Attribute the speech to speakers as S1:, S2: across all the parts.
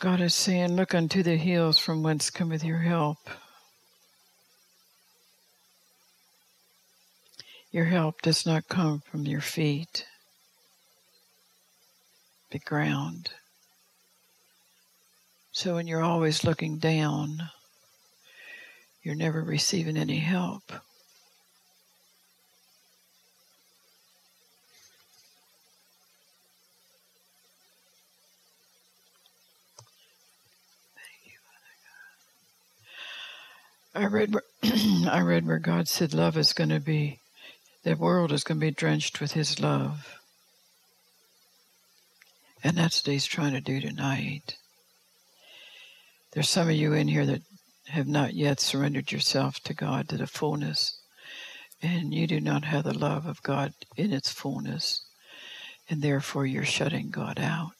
S1: God is saying, look unto the hills from whence cometh your help. Your help does not come from your feet, the ground. So when you're always looking down, you're never receiving any help. I read where God said love is going to be, the world is going to be drenched with his love. And that's what he's trying to do tonight. There's some of you in here that have not yet surrendered yourself to God to the fullness. And you do not have the love of God in its fullness. And therefore you're shutting God out.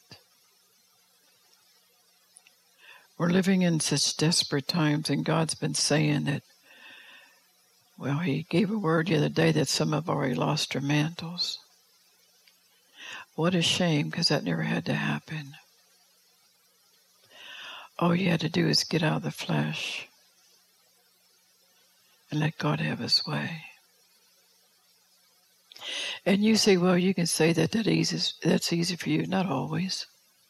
S1: We're living in such desperate times, and God's been saying that, well, he gave a word the other day that some have already lost their mantles. What a shame, because that never had to happen. All you had to do is get out of the flesh and let God have his way. And you say, well, you can say that's easy for you. Not always.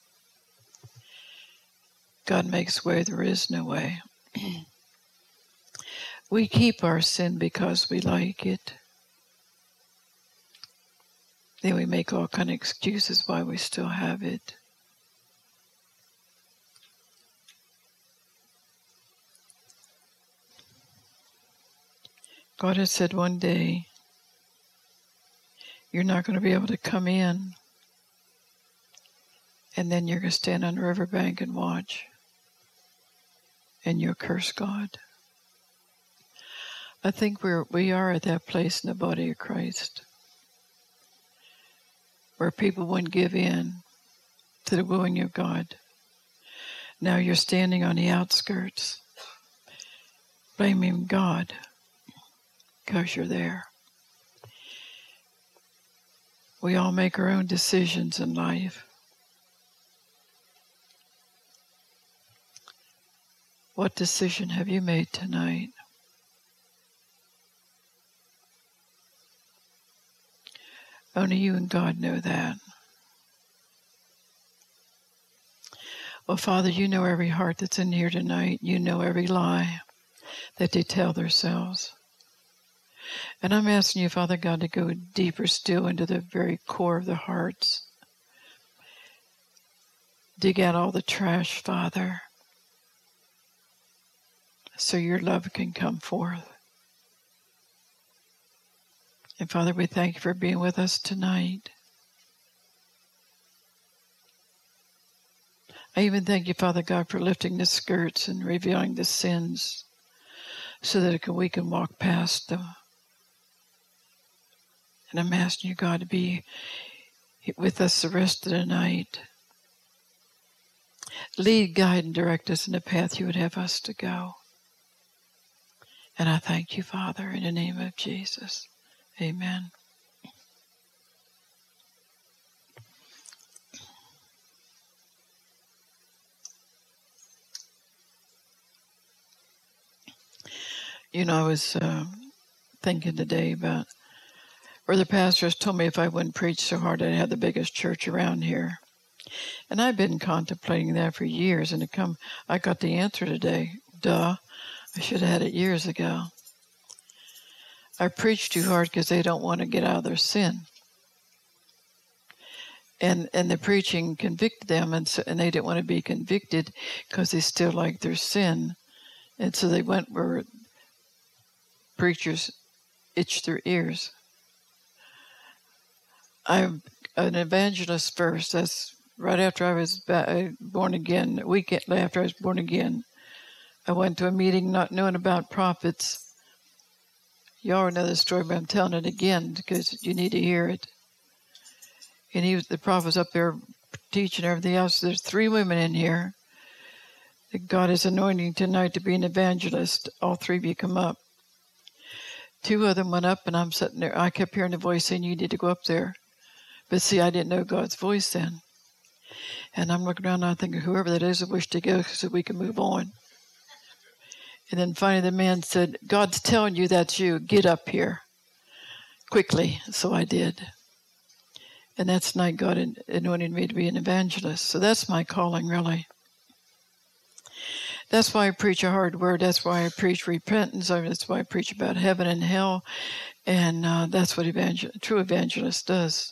S1: God makes way, there is no way. We keep our sin because we like it. Then we make all kind of excuses why we still have it. God has said one day, you're not going to be able to come in. And then you're going to stand on the riverbank and watch. And you'll curse God. I think we are at that place in the body of Christ where people wouldn't give in to the willing of God. Now you're standing on the outskirts, blaming God because you're there. We all make our own decisions in life. What decision have you made tonight? Only you and God know that. Well, Father, you know every heart that's in here tonight. You know every lie that they tell themselves. And I'm asking you, Father God, to go deeper still into the very core of the hearts. Dig out all the trash, Father, so your love can come forth. And Father, we thank you for being with us tonight. I even thank you, Father God, for lifting the skirts and revealing the sins so that we can walk past them. And I'm asking you, God, to be with us the rest of the night. Lead, guide, and direct us in the path you would have us to go. And I thank you, Father, in the name of Jesus. Amen. You know, I was thinking today about where the pastors told me if I wouldn't preach so hard, I'd have the biggest church around here. And I've been contemplating that for years, and I got the answer today. Duh, I should have had it years ago. I preach too hard because they don't want to get out of their sin. And the preaching convicted them, and they didn't want to be convicted because they still like their sin. And so they went where preachers itch their ears. I'm an evangelist first. That's right after I was born again. A week after I was born again, I went to a meeting not knowing about prophets. You already know the story, but I'm telling it again because you need to hear it. And the prophet was up there teaching everything else. There's 3 women in here that God is anointing tonight to be an evangelist. All 3 of you come up. 2 of them went up, and I'm sitting there. I kept hearing the voice saying, you need to go up there. But see, I didn't know God's voice then. And I'm looking around and I'm thinking, whoever that is, I wish to go so we can move on. And then finally the man said, God's telling you that's you. Get up here quickly. So I did. And that's night God anointed me to be an evangelist. So that's my calling, really. That's why I preach a hard word. That's why I preach repentance. That's why I preach about heaven and hell. And that's what a true evangelist does.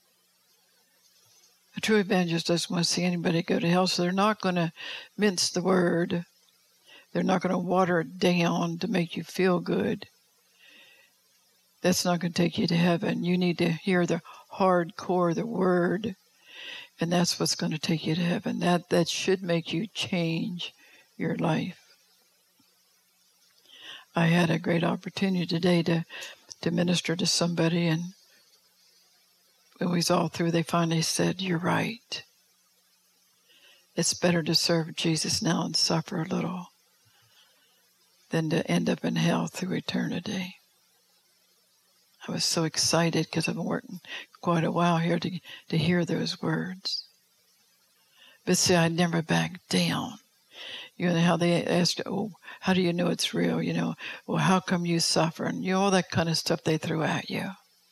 S1: A true evangelist doesn't want to see anybody go to hell, so they're not going to mince the word. They're not going to water it down to make you feel good. That's not going to take you to heaven. You need to hear the hardcore of the word, and that's what's going to take you to heaven. That should make you change your life. I had a great opportunity today to minister to somebody, and when we was all through, they finally said, you're right. It's better to serve Jesus now and suffer a little than to end up in hell through eternity. I was so excited because I've been working quite a while here to hear those words. But see, I never backed down. You know how they asked, oh, how do you know it's real? You know, well, how come you suffer? And all that kind of stuff they threw at you.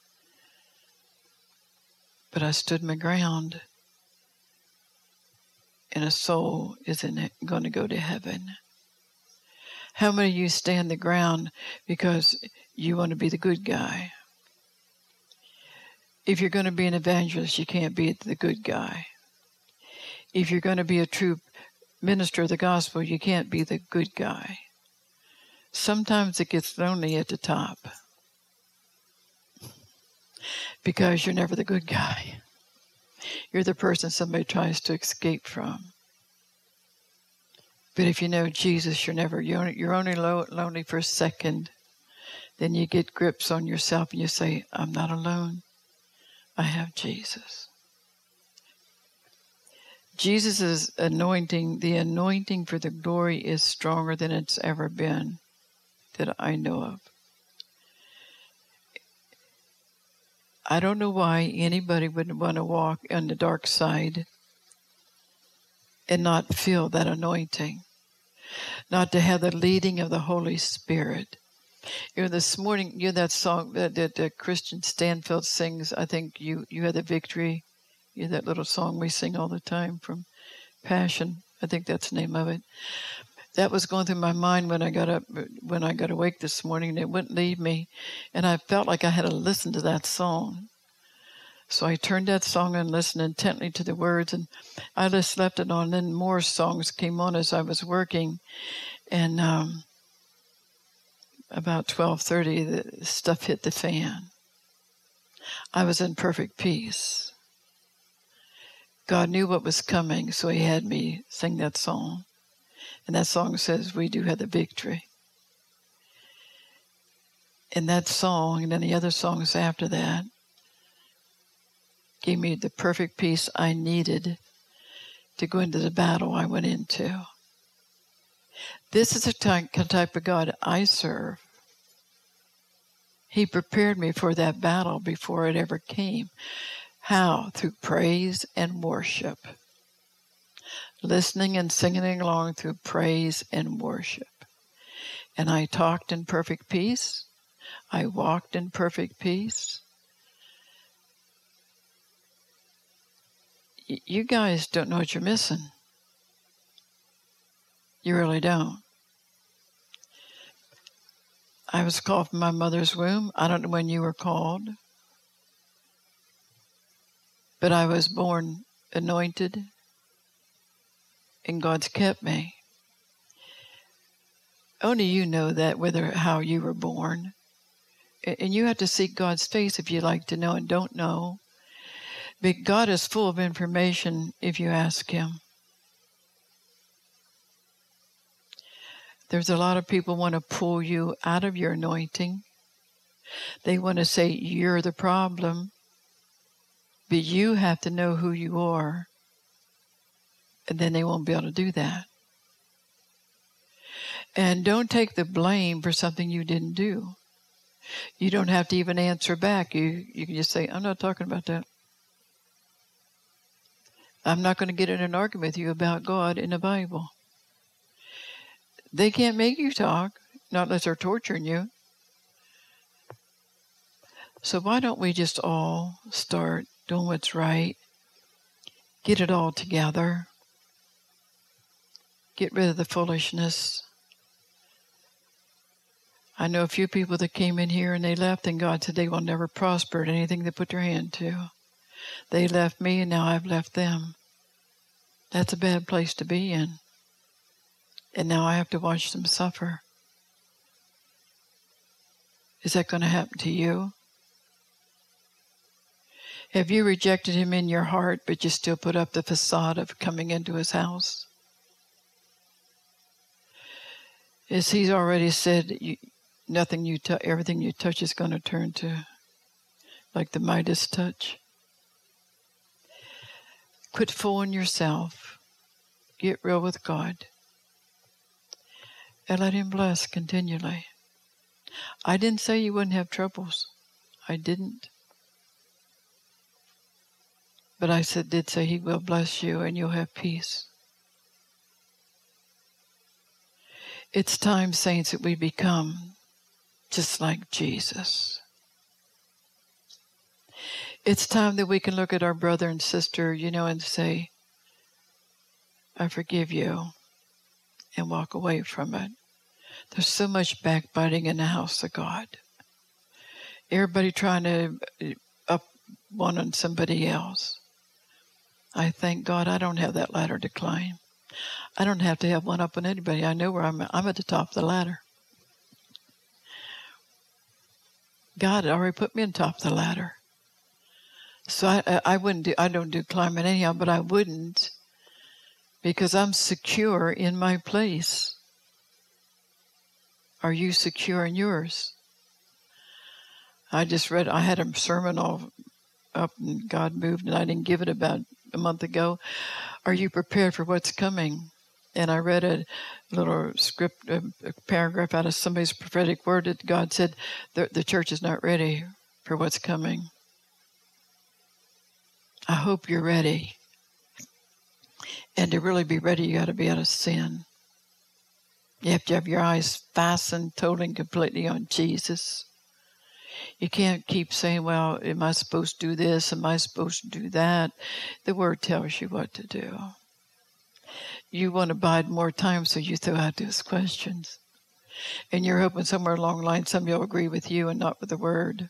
S1: But I stood my ground, and a soul isn't going to go to heaven. How many of you stand the ground because you want to be the good guy? If you're going to be an evangelist, you can't be the good guy. If you're going to be a true minister of the gospel, you can't be the good guy. Sometimes it gets lonely at the top because you're never the good guy. You're the person somebody tries to escape from. But if you know Jesus, you're only lonely for a second. Then you get grips on yourself and you say, I'm not alone. I have Jesus. Jesus' anointing, the anointing for the glory is stronger than it's ever been that I know of. I don't know why anybody would want to walk on the dark side and not feel that anointing, not to have the leading of the Holy Spirit. You know, this morning, you know that song that Christian Stanfield sings, I think you had the victory. You know, that little song we sing all the time from Passion. I think that's the name of it. That was going through my mind when I got awake this morning, and it wouldn't leave me. And I felt like I had to listen to that song. So I turned that song and listened intently to the words, and I just left it on. Then more songs came on as I was working, and about 12:30, the stuff hit the fan. I was in perfect peace. God knew what was coming, so he had me sing that song. And that song says, we do have the victory. And that song, and then the other songs after that, gave me the perfect peace I needed to go into the battle I went into. This is the type of God I serve. He prepared me for that battle before it ever came. How? Through praise and worship. Listening and singing along through praise and worship. And I talked in perfect peace. I walked in perfect peace. You guys don't know what you're missing. You really don't. I was called from my mother's womb. I don't know when you were called. But I was born anointed, and God's kept me. Only you know that, how you were born. And you have to seek God's face if you like to know and don't know. But God is full of information if you ask him. There's a lot of people want to pull you out of your anointing. They want to say you're the problem. But you have to know who you are. And then they won't be able to do that. And don't take the blame for something you didn't do. You don't have to even answer back. You can just say, I'm not talking about that. I'm not going to get in an argument with you about God in the Bible. They can't make you talk, not unless they're torturing you. So why don't we just all start doing what's right, get it all together, get rid of the foolishness. I know a few people that came in here and they left, and God said they will never prosper at anything they put their hand to. They left me, and now I've left them. That's a bad place to be in. And now I have to watch them suffer. Is that going to happen to you? Have you rejected him in your heart, but you still put up the facade of coming into his house? As he's already said, everything you touch is going to turn to like the Midas touch. Quit fooling yourself. Get real with God. And let him bless continually. I didn't say you wouldn't have troubles. I didn't. But I did say he will bless you and you'll have peace. It's time, saints, that we become just like Jesus. It's time that we can look at our brother and sister, and say, I forgive you, and walk away from it. There's so much backbiting in the house of God. Everybody trying to up one on somebody else. I thank God I don't have that ladder to climb. I don't have to have one up on anybody. I know where I'm at the top of the ladder. God had already put me on top of the ladder. So I don't do climbing anyhow, but I wouldn't, because I'm secure in my place. Are you secure in yours? I had a sermon all up and God moved, and I didn't give it about a month ago. Are you prepared for what's coming? And I read a little script, a paragraph out of somebody's prophetic word that God said the church is not ready for what's coming. I hope you're ready. And to really be ready, you got to be out of sin. You have to have your eyes fastened totally and completely on Jesus. You can't keep saying, well, am I supposed to do this? Am I supposed to do that? The Word tells you what to do. You want to bide more time, so you throw out those questions. And you're hoping somewhere along the line somebody will agree with you and not with the Word.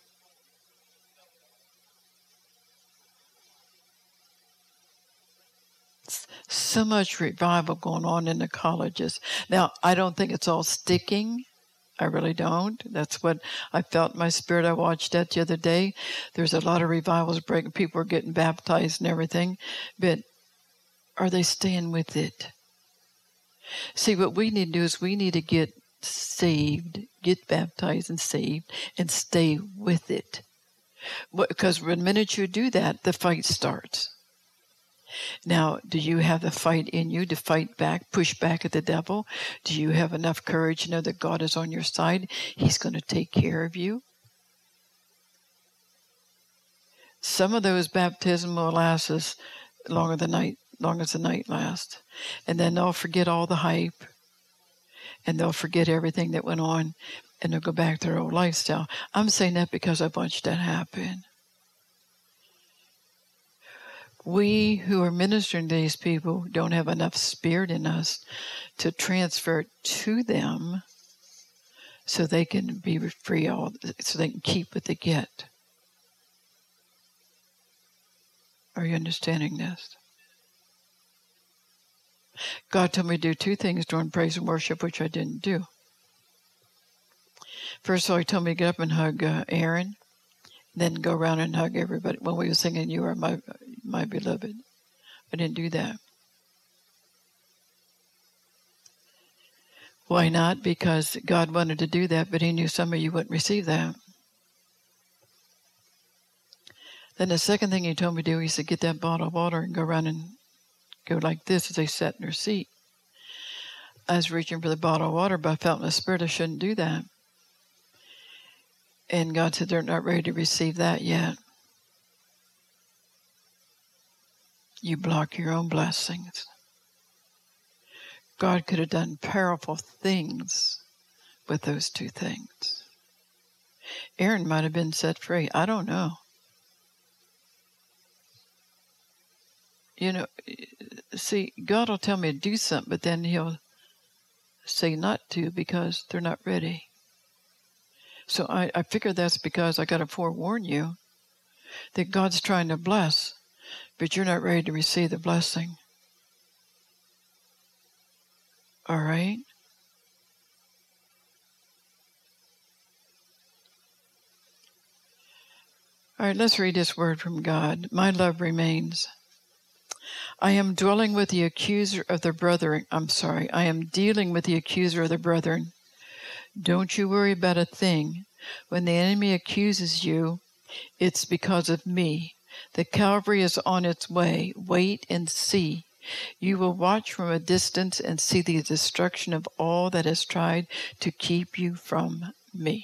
S1: So much revival going on in the colleges. Now, I don't think it's all sticking. I really don't. That's what I felt in my spirit. I watched that the other day. There's a lot of revivals breaking. People are getting baptized and everything. But are they staying with it? See, what we need to do is we need to get saved, get baptized and saved, and stay with it. Because the minute you do that, the fight starts. Now, do you have the fight in you to fight back, push back at the devil? Do you have enough courage to know that God is on your side? He's going to take care of you. Some of those baptisms will last as long as the night lasts. And then they'll forget all the hype. And they'll forget everything that went on. And they'll go back to their old lifestyle. I'm saying that because I've watched that happen. We who are ministering to these people don't have enough spirit in us to transfer it to them so they can be free, so they can keep what they get. Are you understanding this? God told me to do two things during praise and worship, which I didn't do. First of all, he told me to get up and hug Aaron, then go around and hug everybody. When we were singing, "You Are My Beloved," I didn't do that. Why not? Because God wanted to do that, but he knew some of you wouldn't receive that. Then the second thing he told me to do, he said, get that bottle of water and go around and go like this as they sat in their seat. I was reaching for the bottle of water, but I felt in the spirit I shouldn't do that. And God said, they're not ready to receive that yet. You block your own blessings. God could have done powerful things with those two things. Aaron might have been set free. I don't know. You know, see, God will tell me to do something, but then he'll say not to because they're not ready. So I figure that's because I got to forewarn you that God's trying to bless, but you're not ready to receive the blessing. All right? All right, let's read this word from God. My love remains. I am dwelling with the accuser of the brethren. I am dealing with the accuser of the brethren. Don't you worry about a thing. When the enemy accuses you, it's because of me. The Calvary is on its way. Wait and see. You will watch from a distance and see the destruction of all that has tried to keep you from me.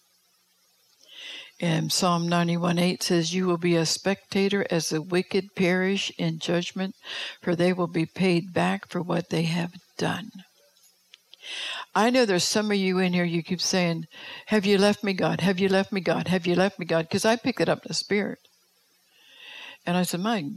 S1: And Psalm 91:8 says, you will be a spectator as the wicked perish in judgment, for they will be paid back for what they have done. I know there's some of you in here, you keep saying, have you left me, God? Have you left me, God? Have you left me, God? Because I picked it up in the Spirit. And I said,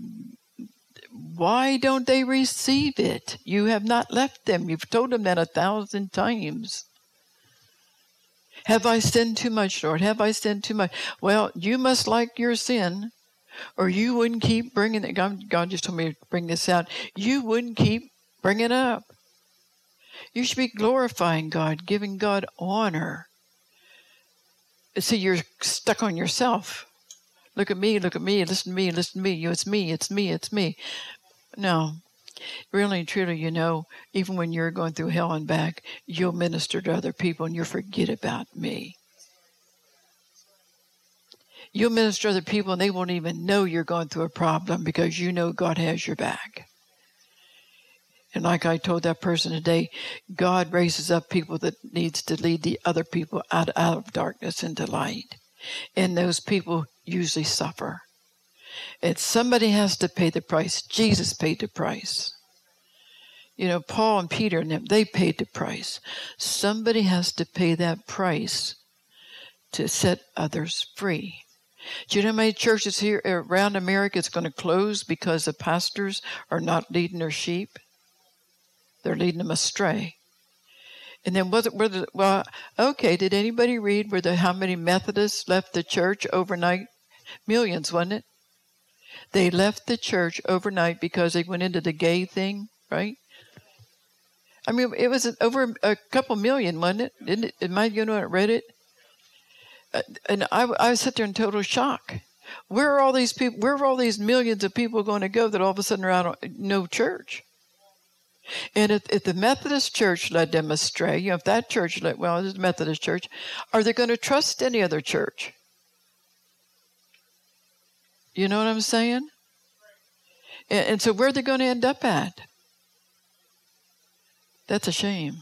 S1: why don't they receive it? You have not left them. You've told them that 1,000 times. Have I sinned too much, Lord? Have I sinned too much? Well, you must like your sin, or you wouldn't keep bringing it. God just told me to bring this out. You wouldn't keep bringing it up. You should be glorifying God, giving God honor. See, you're stuck on yourself. Look at me, listen to me, listen to me. It's me, it's me, it's me. No. Really and truly, you know, even when you're going through hell and back, you'll minister to other people and you'll forget about me. You'll minister to other people and they won't even know you're going through a problem because you know God has your back. And like I told that person today, God raises up people that needs to lead the other people out of darkness into light. And those people usually suffer. And somebody has to pay the price. Jesus paid the price. You know, Paul and Peter and them, they paid the price. Somebody has to pay that price to set others free. Do you know how many churches here around America is going to close because the pastors are not leading their sheep? They're leading them astray. And then did anybody read how many Methodists left the church overnight? Millions, wasn't it? They left the church overnight because they went into the gay thing, right? I mean, it was over a couple million, wasn't it? Didn't it? Am I going to read it? And I sat there in total shock. Where are all these people? Where are all these millions of people going to go that all of a sudden are out of no church? And if the Methodist Church led them astray, you know, if that church this is the Methodist Church, are they going to trust any other church? You know what I'm saying? And so where are they going to end up at? That's a shame.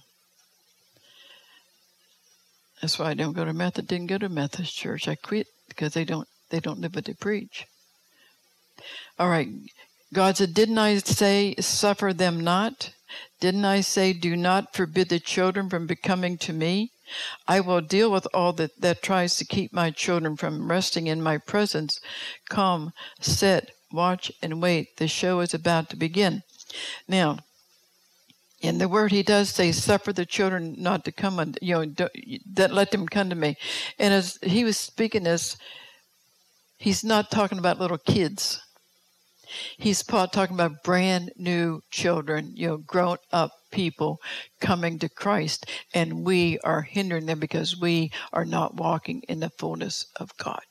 S1: That's why I didn't go to Methodist Church. I quit because they don't live what they preach. All right. God said, didn't I say, suffer them not? Didn't I say, do not forbid the children from becoming to me? I will deal with all that tries to keep my children from resting in my presence. Come, sit, watch, and wait. The show is about to begin. Now, in the word, he does say, suffer the children not to come, let them come to me. And as he was speaking this, he's not talking about little kids. He's talking about brand new children, grown up people coming to Christ. And we are hindering them because we are not walking in the fullness of God.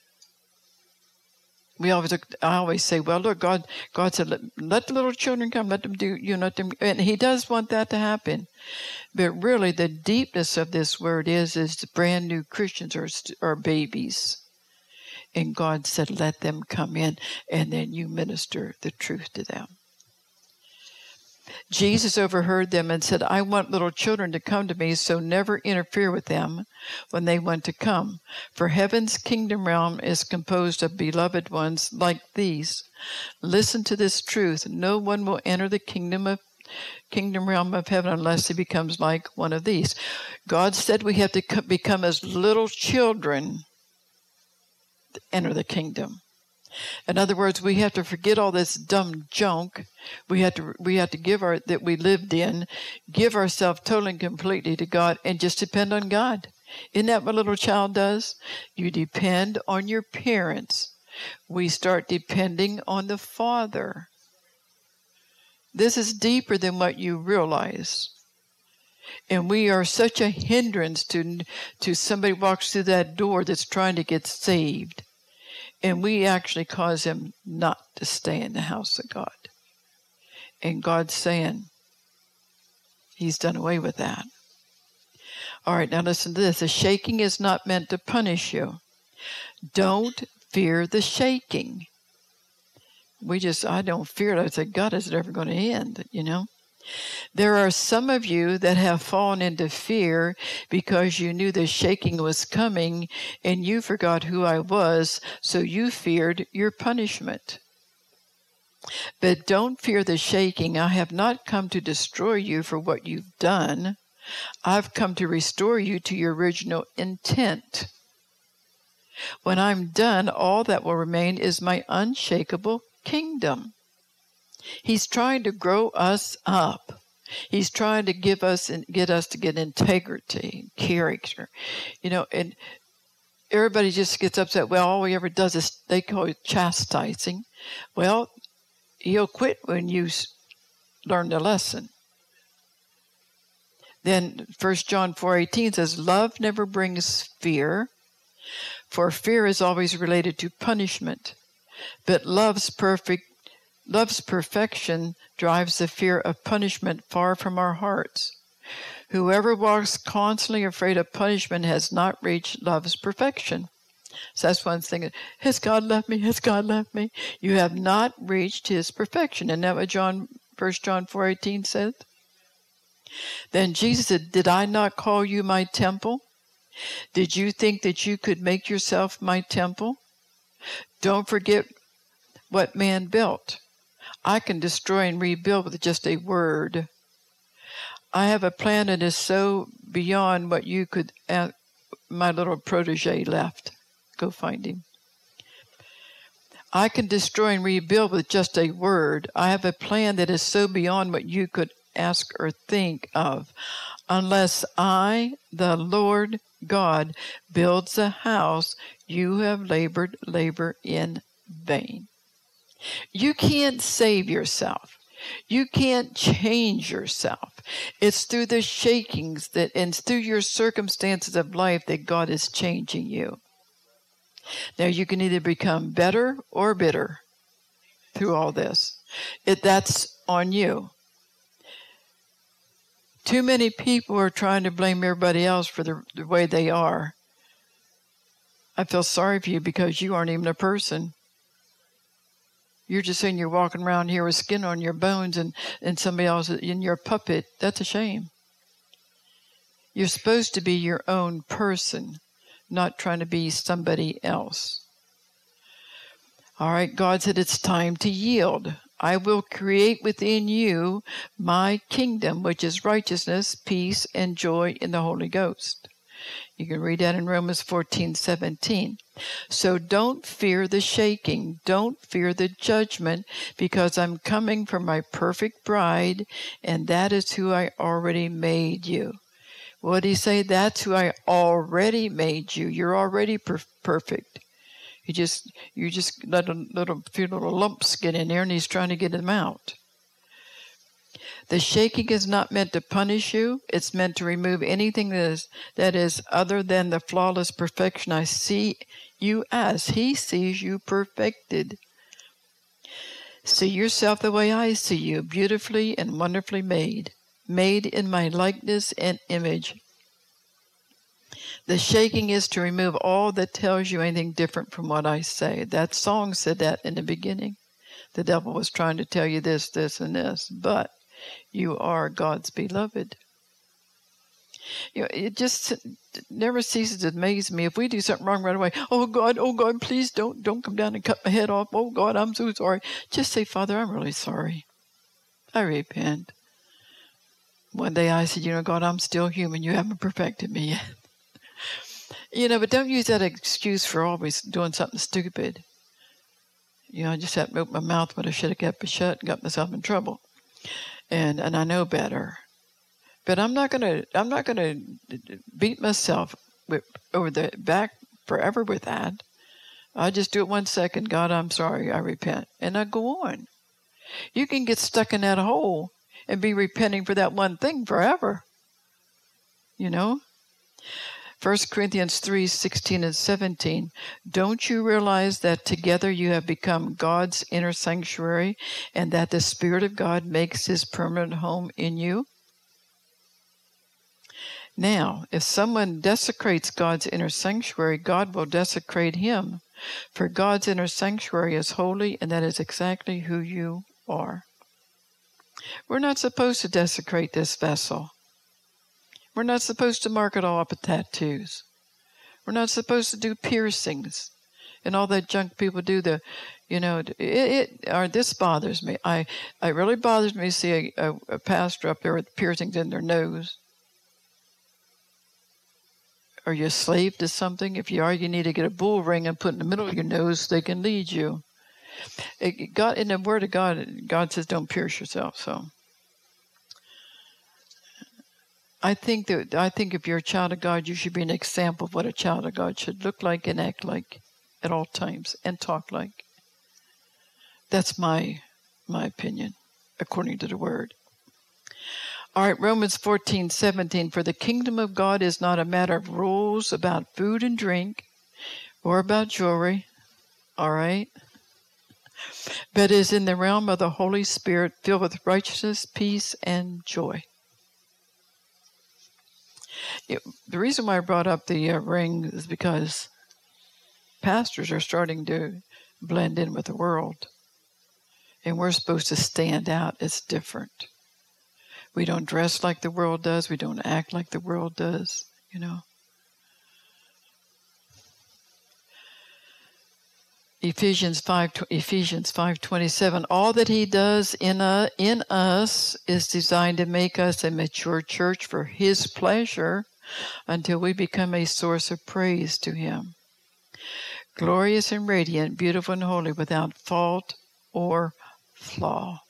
S1: I always say, well, look, God said, let the little children come, let them and he does want that to happen. But really, the deepness of this word is brand new Christians are babies. And God said, let them come in, and then you minister the truth to them. Jesus overheard them and said, I want little children to come to me, so never interfere with them when they want to come. For heaven's kingdom realm is composed of beloved ones like these. Listen to this truth. No one will enter the kingdom realm of heaven unless he becomes like one of these. God said we have to become as little children to enter the kingdom. In other words, we have to forget all this dumb junk we have to give that we lived in, give ourselves totally and completely to God, and just depend on God. Isn't that what a little child does? You depend on your parents. We start depending on the Father. This is deeper than what you realize. And we are such a hindrance to somebody walks through that door that's trying to get saved. And we actually cause him not to stay in the house of God. And God's saying he's done away with that. All right, now listen to this. The shaking is not meant to punish you. Don't fear the shaking. I don't fear it. I say, God, is it ever going to end, There are some of you that have fallen into fear because you knew the shaking was coming and you forgot who I was, so you feared your punishment. But don't fear the shaking. I have not come to destroy you for what you've done. I've come to restore you to your original intent. When I'm done, all that will remain is my unshakable kingdom. He's trying to grow us up. He's trying to get us to get integrity, character, and everybody just gets upset. Well, all he ever does is, they call it chastising. Well, he'll quit when you learn the lesson. Then 1 John 4:18 says, love never brings fear, for fear is always related to punishment. But love's perfection drives the fear of punishment far from our hearts. Whoever walks constantly afraid of punishment has not reached love's perfection. So that's one thing. Has God left me? Has God left me? You have not reached his perfection. Isn't that what 1 John 4:18 says? Then Jesus said, did I not call you my temple? Did you think that you could make yourself my temple? Don't forget what man built. I can destroy and rebuild with just a word. I have a plan that is so beyond what you could. My little protege left. Go find him. I can destroy and rebuild with just a word. I have a plan that is so beyond what you could ask or think of. Unless I, the Lord God, builds a house, you have labor in vain. You can't save yourself. You can't change yourself. It's through the shakings and through your circumstances of life that God is changing you. Now, you can either become better or bitter through all this. That's on you. Too many people are trying to blame everybody else for the way they are. I feel sorry for you because you aren't even a person. You're just saying you're walking around here with skin on your bones and somebody else in your puppet. That's a shame. You're supposed to be your own person, not trying to be somebody else. All right, God said it's time to yield. I will create within you my kingdom, which is righteousness, peace, and joy in the Holy Ghost. You can read that in Romans 14:17. So don't fear the shaking. Don't fear the judgment, because I'm coming for my perfect bride, and that is who I already made you. What did he say? That's who I already made you. You're already perfect. You just let a few little lumps get in there, and he's trying to get them out. The shaking is not meant to punish you. It's meant to remove anything that is other than the flawless perfection I see you as. He sees you perfected. See yourself the way I see you, beautifully and wonderfully made in my likeness and image. The shaking is to remove all that tells you anything different from what I say. That song said that in the beginning. The devil was trying to tell you this, this, and this, but You are God's beloved. It just never ceases to amaze me. If we do something wrong right away, oh God, please don't come down and cut my head off. Oh God, I'm so sorry. Just say, Father, I'm really sorry. I repent. One day I said, God, I'm still human. You haven't perfected me yet. But don't use that excuse for always doing something stupid. I just had to open my mouth when I should have kept it shut and got myself in trouble. And I know better. But I'm not gonna beat myself over the back forever with that. I just do it 1 second. God, I'm sorry. I repent. And I go on. You can get stuck in that hole and be repenting for that one thing forever. 1 Corinthians 3:16 and 17. Don't you realize that together you have become God's inner sanctuary and that the Spirit of God makes his permanent home in you? Now, if someone desecrates God's inner sanctuary, God will desecrate him. For God's inner sanctuary is holy, and that is exactly who you are. We're not supposed to desecrate this vessel. We're not supposed to mark it all up with tattoos. We're not supposed to do piercings and all that junk people do. This bothers me. It really bothers me to see a pastor up there with piercings in their nose. Are you a slave to something? If you are, you need to get a bull ring and put in the middle of your nose so they can lead you. In the Word of God, God says don't pierce yourself. So I think if you're a child of God, you should be an example of what a child of God should look like and act like at all times and talk like. That's my opinion, according to the Word. All right, Romans 14:17. For the kingdom of God is not a matter of rules about food and drink or about jewelry, all right, but is in the realm of the Holy Spirit, filled with righteousness, peace, and joy. The reason why I brought up the ring is because pastors are starting to blend in with the world, and we're supposed to stand out as different. We don't dress like the world does. We don't act like the world does, Ephesians 5:27. All that he does in us is designed to make us a mature church for his pleasure until we become a source of praise to him. Glorious and radiant, beautiful and holy, without fault or flaw.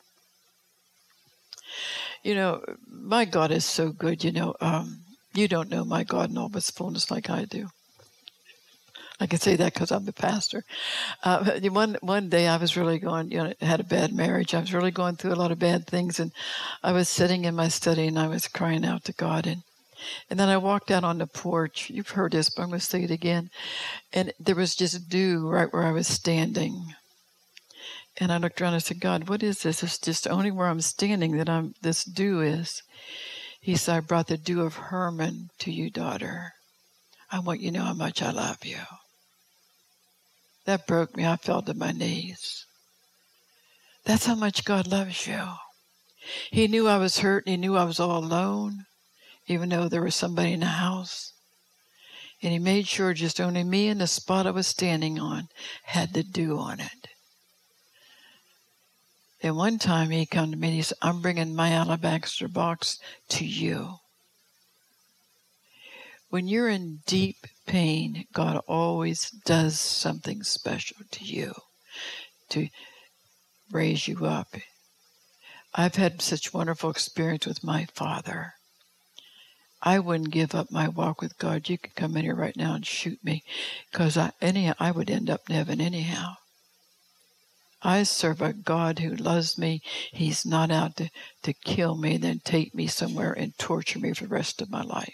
S1: My God is so good, you don't know my God in all of his fullness like I do. I can say that because I'm the pastor. One day I was really going, had a bad marriage. I was really going through a lot of bad things, and I was sitting in my study, and I was crying out to God. And then I walked out on the porch. You've heard this, but I'm going to say it again. And there was just dew right where I was standing. And I looked around and I said, God, what is this? It's just only where I'm standing that this dew is. He said, I brought the dew of Hermon to you, daughter. I want you to know how much I love you. That broke me. I fell to my knees. That's how much God loves you. He knew I was hurt, and he knew I was all alone, even though there was somebody in the house. And he made sure just only me and the spot I was standing on had the dew on it. And one time he come to me and he said, I'm bringing my alabaster box to you. When you're in deep pain, God always does something special to you to raise you up. I've had such wonderful experience with my Father. I wouldn't give up my walk with God. You could come in here right now and shoot me, because I would end up in heaven anyhow. I serve a God who loves me. He's not out to kill me and then take me somewhere and torture me for the rest of my life.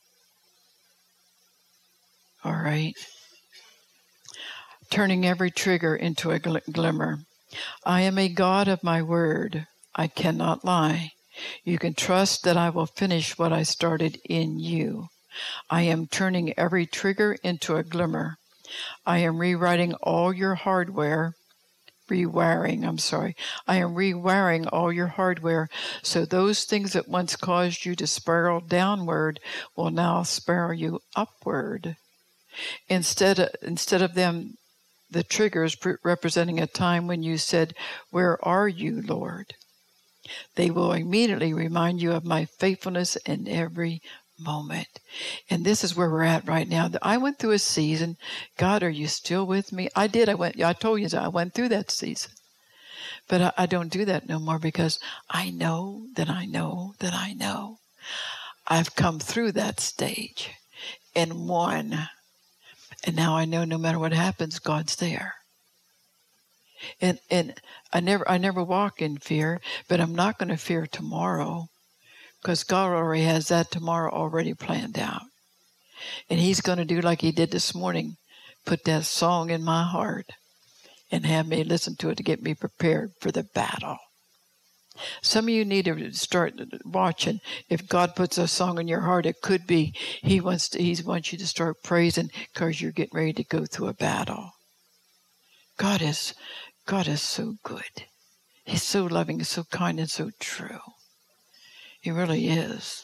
S1: All right? Turning every trigger into a glimmer. I am a God of my word. I cannot lie. You can trust that I will finish what I started in you. I am turning every trigger into a glimmer. I am rewriting all your hardware I am rewiring all your hardware, so those things that once caused you to spiral downward will now spiral you upward. Instead of them, the triggers representing a time when you said, "Where are you, Lord?" They will immediately remind you of my faithfulness in every moment. And this is where we're at right now. I went through a season. God, are you still with me? I did. I told you that I went through that season. But I don't do that no more, because I know that I know that I know. I've come through that stage and won. And now I know no matter what happens, God's there. And I never walk in fear, but I'm not going to fear tomorrow, because God already has that tomorrow already planned out. And He's going to do like He did this morning, put that song in my heart and have me listen to it to get me prepared for the battle. Some of you need to start watching. If God puts a song in your heart, it could be He wants you to start praising because you're getting ready to go through a battle. God is so good. He's so loving, so kind, and so true. He really is.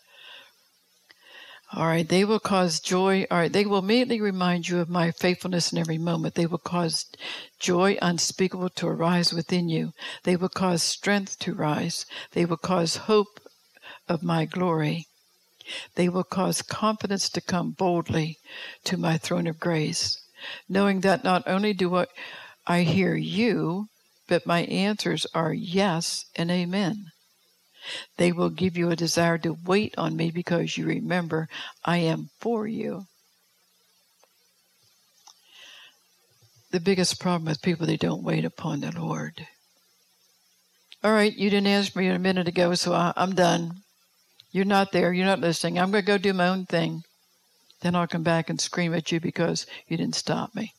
S1: All right, they will cause joy. All right, they will immediately remind you of my faithfulness in every moment. They will cause joy unspeakable to arise within you. They will cause strength to rise. They will cause hope of my glory. They will cause confidence to come boldly to my throne of grace, knowing that not only do I hear you, but my answers are yes and amen. They will give you a desire to wait on me because you remember I am for you. The biggest problem with people, they don't wait upon the Lord. All right, you didn't answer me a minute ago, so I'm done. You're not there. You're not listening. I'm going to go do my own thing. Then I'll come back and scream at you because you didn't stop me.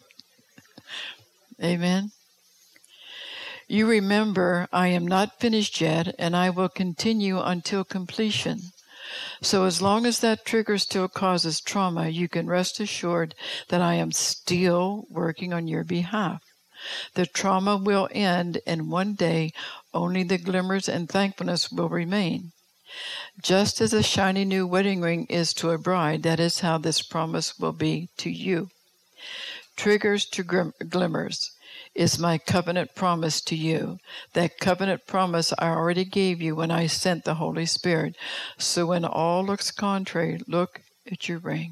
S1: Amen. You remember, I am not finished yet, and I will continue until completion. So as long as that trigger still causes trauma, you can rest assured that I am still working on your behalf. The trauma will end, and one day only the glimmers and thankfulness will remain. Just as a shiny new wedding ring is to a bride, that is how this promise will be to you. Triggers to glimmers is my covenant promise to you. That covenant promise I already gave you when I sent the Holy Spirit. So when all looks contrary, look at your ring.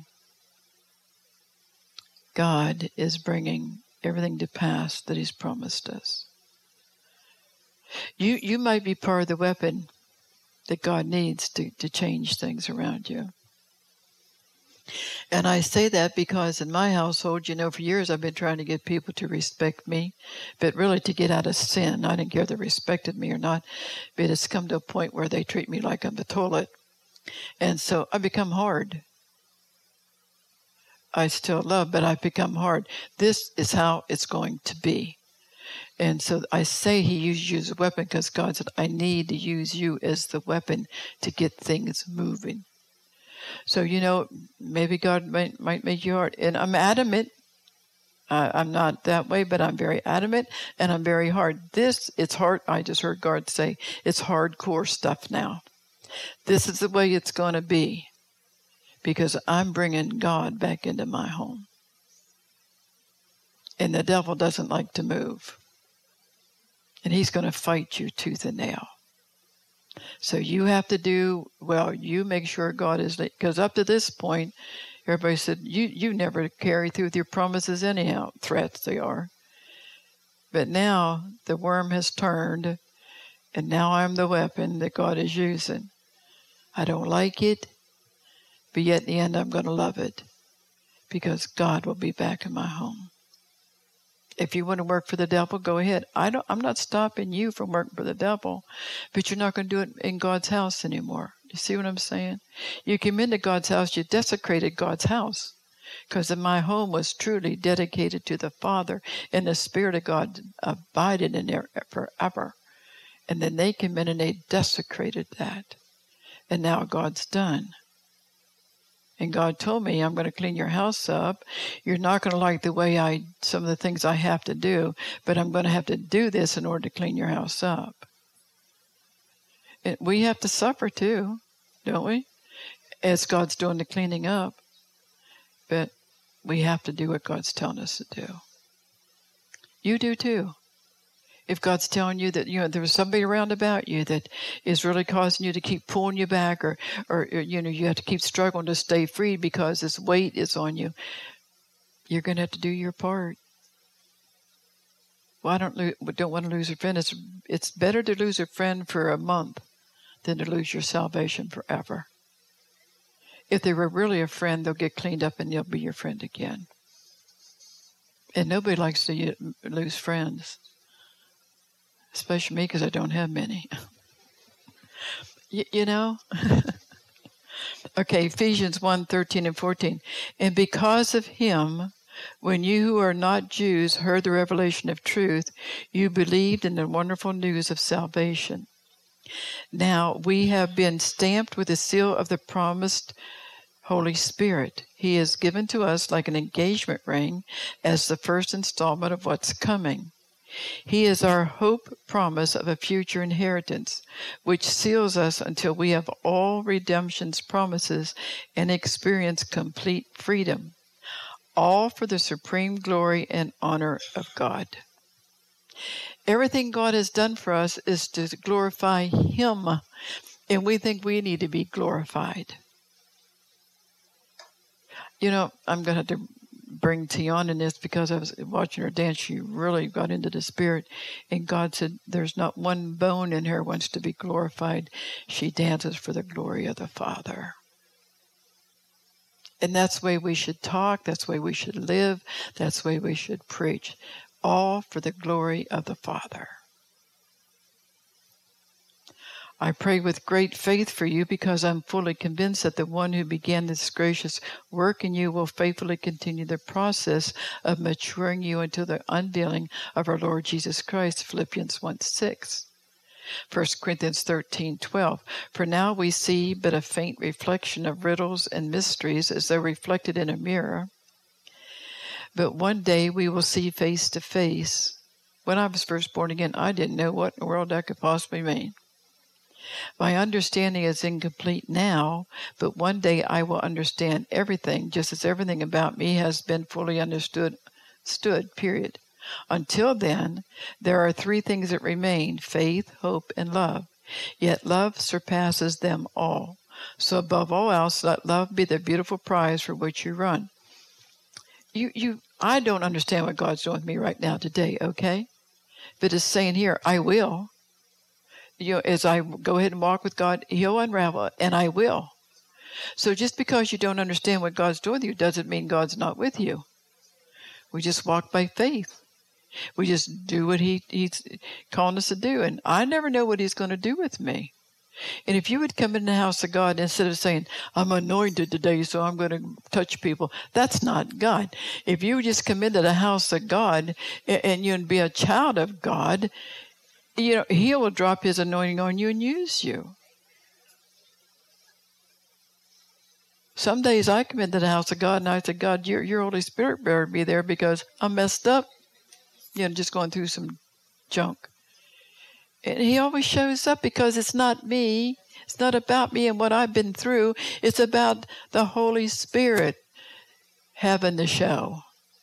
S1: God is bringing everything to pass that He's promised us. You might be part of the weapon that God needs to change things around you. And I say that because in my household, for years I've been trying to get people to respect me, but really to get out of sin. I didn't care if they respected me or not, but it's come to a point where they treat me like I'm the toilet. And so I become hard. I still love, but I've become hard. This is how it's going to be. And so I say He used you as a weapon because God said, I need to use you as the weapon to get things moving. So, maybe God might make you hard. And I'm adamant. I'm not that way, but I'm very adamant, and I'm very hard. It's hard. I just heard God say, it's hardcore stuff now. This is the way it's going to be because I'm bringing God back into my home. And the devil doesn't like to move. And he's going to fight you tooth and nail. So you have to you make sure God is, because up to this point, everybody said, you never carry through with your promises anyhow. Threats they are. But now the worm has turned, and now I'm the weapon that God is using. I don't like it, but yet in the end I'm going to love it because God will be back in my home. If you want to work for the devil, go ahead. I'm not stopping you from working for the devil, but you're not going to do it in God's house anymore. You see what I'm saying? You came into God's house, you desecrated God's house, because my home was truly dedicated to the Father, and the Spirit of God abided in there forever. And then they came in and they desecrated that. And now God's done. And God told me, I'm going to clean your house up. You're not going to like the way some of the things I have to do, but I'm going to have to do this in order to clean your house up. And we have to suffer too, don't we? As God's doing the cleaning up. But we have to do what God's telling us to do. You do too. If God's telling you that there's somebody around about you that is really causing you to keep pulling you back, or you have to keep struggling to stay free because this weight is on you, you're going to have to do your part. Well, I don't want to lose a friend. It's better to lose a friend for a month than to lose your salvation forever. If they were really a friend, they'll get cleaned up and they'll be your friend again. And nobody likes to lose friends. Especially me, because I don't have many. you know? Okay, Ephesians 1:13 and 14. And because of him, when you who are not Jews heard the revelation of truth, you believed in the wonderful news of salvation. Now we have been stamped with the seal of the promised Holy Spirit. He is given to us like an engagement ring as the first installment of what's coming. He is our hope promise of a future inheritance, which seals us until we have all redemption's promises and experience complete freedom, all for the supreme glory and honor of God. Everything God has done for us is to glorify him, and we think we need to be glorified. I'm going to have to bring Tiana in this because I was watching her dance. She really got into the Spirit. And God said, there's not one bone in her wants to be glorified. She dances for the glory of the Father. And that's the way we should talk. That's the way we should live. That's the way we should preach. All for the glory of the Father. I pray with great faith for you because I'm fully convinced that the one who began this gracious work in you will faithfully continue the process of maturing you until the unveiling of our Lord Jesus Christ, Philippians 1:6. 1 Corinthians 13:12. For now we see but a faint reflection of riddles and mysteries as though reflected in a mirror. But one day we will see face to face. When I was first born again, I didn't know what in the world that could possibly mean. My understanding is incomplete now, but one day I will understand everything, just as everything about me has been fully understood, period. Until then, there are three things that remain: faith, hope, and love. Yet love surpasses them all. So above all else, let love be the beautiful prize for which you run. I don't understand what God's doing with me right now today, okay? But it's saying here, I will. As I go ahead and walk with God, he'll unravel it, and I will. So just because you don't understand what God's doing with you doesn't mean God's not with you. We just walk by faith. We just do what he's calling us to do. And I never know what he's going to do with me. And if you would come in the house of God instead of saying, I'm anointed today, so I'm going to touch people, that's not God. If you just come into the house of God and you'd be a child of God, he will drop his anointing on you and use you. Some days I come into the house of God and I say, God, your Holy Spirit better be there because I'm messed up, just going through some junk. And he always shows up because it's not me. It's not about me and what I've been through. It's about the Holy Spirit having the show.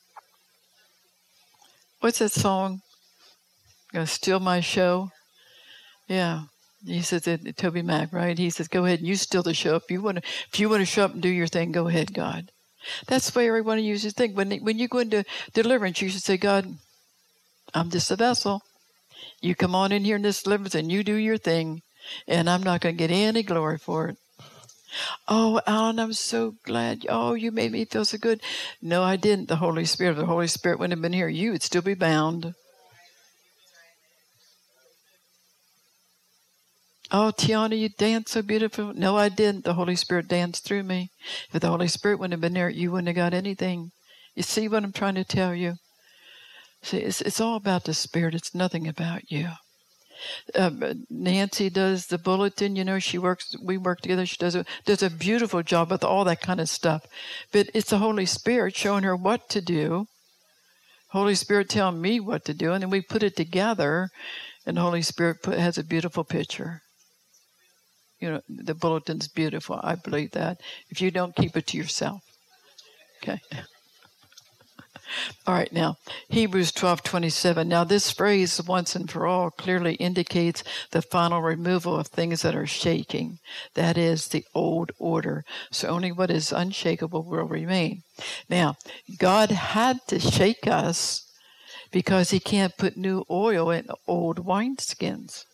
S1: What's that song? Gonna steal my show? Yeah. He says it, Toby Mac, right? He says, go ahead and you steal the show. If you want to show up and do your thing, go ahead, God. That's the way everyone uses things. When you go into deliverance, you should say, God, I'm just a vessel. You come on in here in this deliverance and you do your thing, and I'm not going to get any glory for it. Oh, Alan, I'm so glad. Oh, you made me feel so good. No, I didn't. The Holy Spirit wouldn't have been here. You would still be bound. Oh, Tiana, you danced so beautiful. No, I didn't. The Holy Spirit danced through me. If the Holy Spirit wouldn't have been there, you wouldn't have got anything. You see what I'm trying to tell you? See, it's all about the Spirit. It's nothing about you. Nancy does the bulletin. We work together. She does a beautiful job with all that kind of stuff. But it's the Holy Spirit showing her what to do. Holy Spirit telling me what to do, and then we put it together, and the Holy Spirit has a beautiful picture. The bulletin's beautiful. I believe that. If you don't, keep it to yourself. Okay. All right, now, Hebrews 12:27. Now, this phrase, once and for all, clearly indicates the final removal of things that are shaking. That is the old order. So only what is unshakable will remain. Now, God had to shake us because he can't put new oil in old wineskins.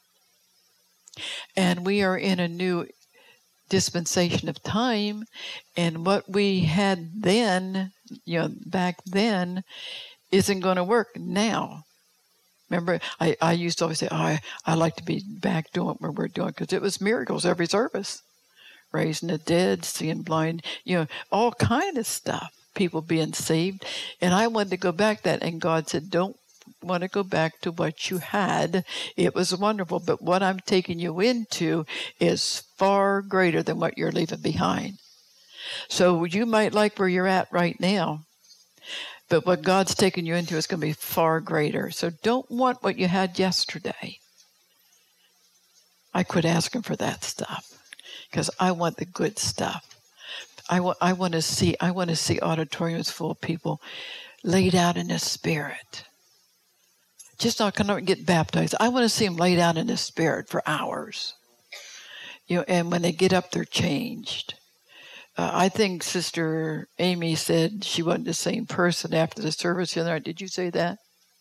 S1: And we are in a new dispensation of time, and what we had then, back then, isn't going to work now. Remember, I used to always say, I like to be back doing what we're doing, because it was miracles every service. Raising the dead, seeing blind, all kind of stuff, people being saved. And I wanted to go back to that, and God said, don't want to go back to what you had. It was wonderful, but what I'm taking you into is far greater than what you're leaving behind. So you might like where you're at right now, but what God's taking you into is going to be far greater. So don't want what you had yesterday. I quit asking for that stuff because I want the good stuff. I want to see auditoriums full of people laid out in the Spirit. Just not going to get baptized. I want to see them laid out in the Spirit for hours. And when they get up, they're changed. I think Sister Amy said she wasn't the same person after the service the other night. Did you say that?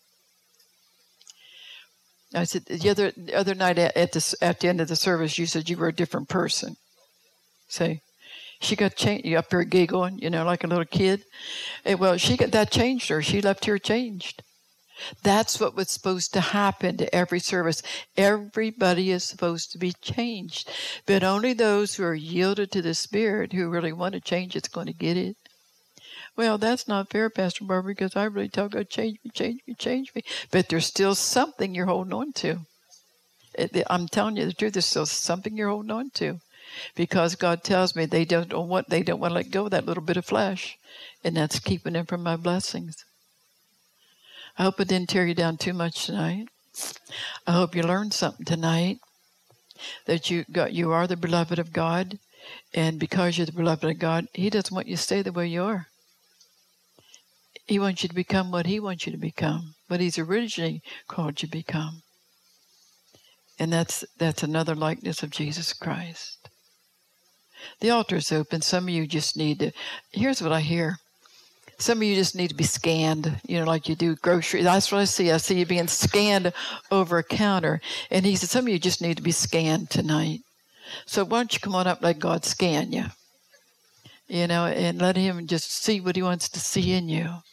S1: I said the other night at the end of the service, you said you were a different person. Say, she got changed. You up there giggling, like a little kid. Well, that changed her. She left here changed. That's what was supposed to happen to every service. Everybody is supposed to be changed. But only those who are yielded to the Spirit, who really want to change, it's going to get it. Well, that's not fair, Pastor Barbara, because I really tell God, change me. But there's still something you're holding on to. I'm telling you the truth, there's still something you're holding on to. Because God tells me they don't want to let go of that little bit of flesh. And that's keeping them from my blessings. I hope it didn't tear you down too much tonight. I hope you learned something tonight, that you are the beloved of God, and because you're the beloved of God, he doesn't want you to stay the way you are. He wants you to become what he wants you to become, what he's originally called you to become. And that's another likeness of Jesus Christ. The altar is open. Some of you just need to, here's what I hear. Some of you just need to be scanned, like you do groceries. That's what I see. I see you being scanned over a counter. And he said, some of you just need to be scanned tonight. So why don't you come on up, let God scan you, and let him just see what he wants to see in you.